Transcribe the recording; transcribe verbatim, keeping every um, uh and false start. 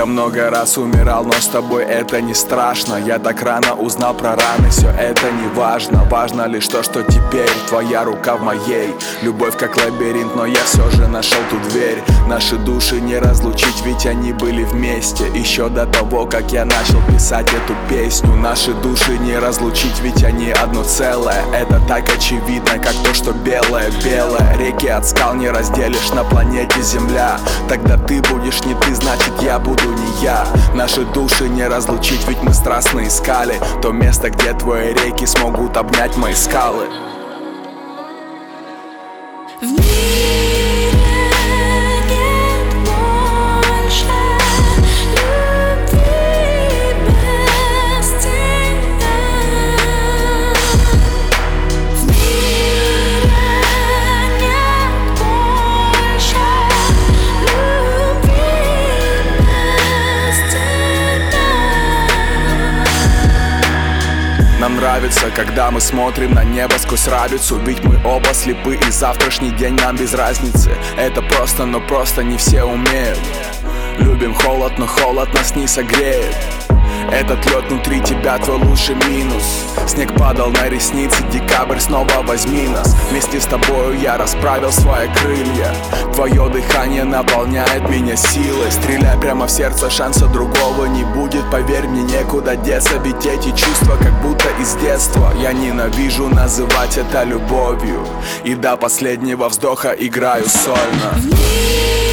много раз умирал, но с тобой это не страшно. Я так рано узнал про раны, все это не важно. Важно лишь то, что теперь твоя рука в моей. Любовь как лабиринт, но я все же нашел ту дверь. Наши души не разлучить, ведь они были вместе еще до того, как я начал писать эту песню. Наши души не разлучить, ведь они одно целое. Это так очевидно, как то, что белое, белое. Реки от скал не разделишь на планете Земля. Тогда ты будешь не ты, значит я буду не я. Наши души не разлучить, ведь мы страстно искали то место, где твои реки смогут обнять мои скалы. В мире нет больше любви без тебя. В мире нет больше любви без тебя. Нам нравится, когда мы смотрим на небо сквозь рабицу. Ведь мы оба слепы, и завтрашний день нам без разницы. Это просто, но просто не все умеют. Любим холод, но холод нас не согреет. Этот лед внутри тебя твой лучший минус. Снег падал на ресницы, декабрь снова возьми нас. Вместе с тобою я расправил свои крылья. Твое дыхание наполняет меня силой. Стреляй прямо в сердце, шанса другого не будет. Поверь мне, некуда деться, ведь эти чувства как будто из детства. Я ненавижу называть это любовью, и до последнего вздоха играю сольно.